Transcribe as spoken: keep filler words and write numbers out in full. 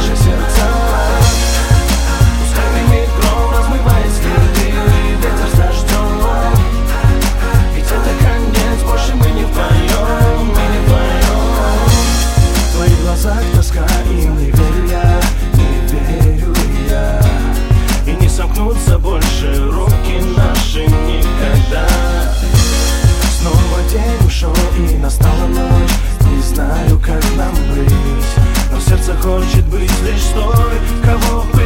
наши сердца. Пускай гремит гром, размывает следы, ветер с дождем. Ведь это конец, больше мы не вдвоем, мы не вдвоем. В твоих глазах тоска, им не верю я, не верю я. И не сомкнутся больше руки наши никогда. Снова день ушел и настала ночь. Не знаю, как нам быть, но сердце хочет быть лишь той, кого